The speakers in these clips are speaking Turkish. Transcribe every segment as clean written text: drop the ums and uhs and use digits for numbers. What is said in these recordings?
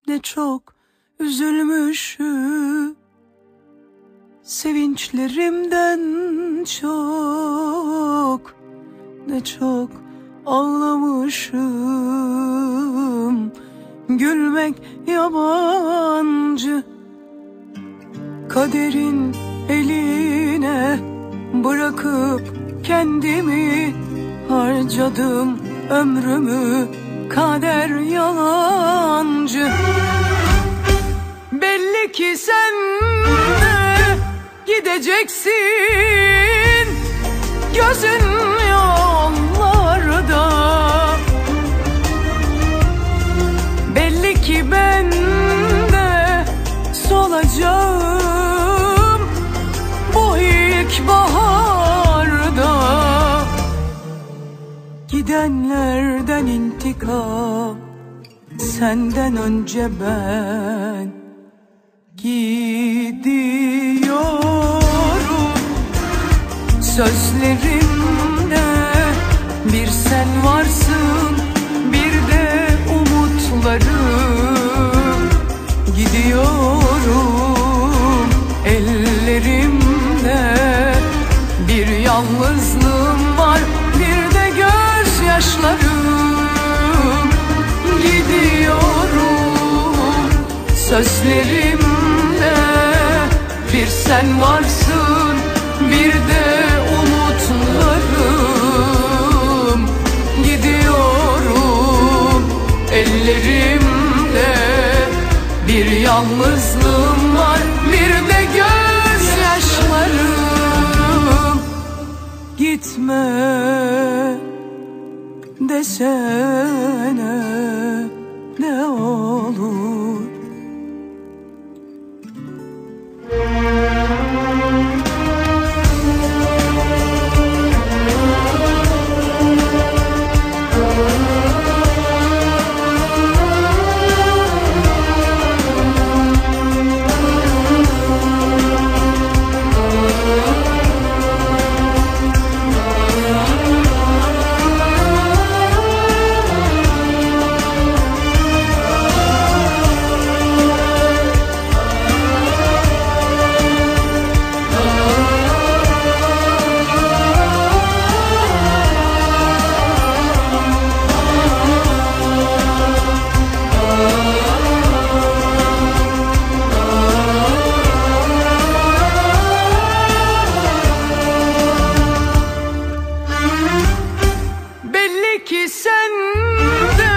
ne çok üzülmüşüm, sevinçlerimden çok, ne çok ağlamışım. Gülmek yabancı, kaderin eline bırakıp kendimi harcadım ömrümü. Kader yalancı, belli ki sen de gideceksin, gözün yollarda. Belli ki ben de solacağım bu ilk baharda. Gidenlerden intikam, senden önce ben gidiyorum. Sözlerimde bir sen varsın, bir de umutlarım. Gidiyorum, ellerimde bir yalnızlığım var, bir de gözyaşlarım. Gidiyorum, sözlerimde bir sen varsın, bir de umutlarım. Gidiyorum, ellerimde bir yalnızlığım var, bir de gözyaşlarım. Gitme desene ne olur. Ki sen de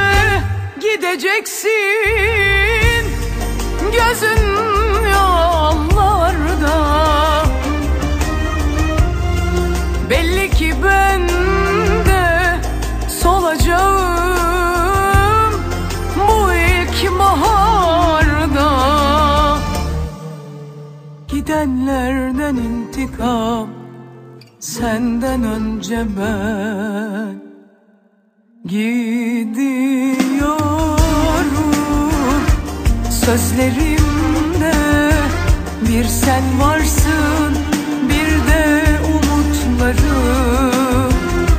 gideceksin, gözün yollarda. Belli ki ben de solacağım bu ilk baharda. Gidenlerden intikam, senden önce ben gidiyorum. Sözlerimde bir sen varsın, bir de umutlarım.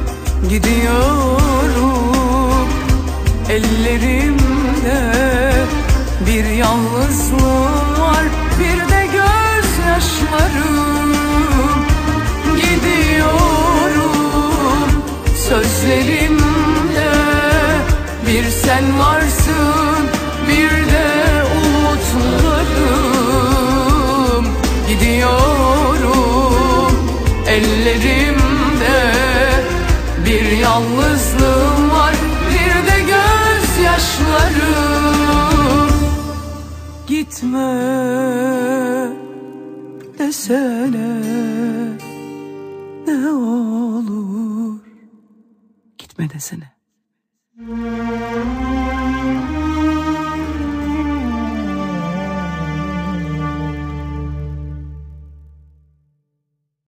Gidiyorum, ellerimde bir yalnızlığım var, bir de gözyaşlarım. Gidiyorum, sözlerimde bir sen varsın, bir de umutlarım. Gidiyorum, ellerimde bir yalnızlığım var, bir de gözyaşlarım. Gitme desene ne olur. Gitme desene.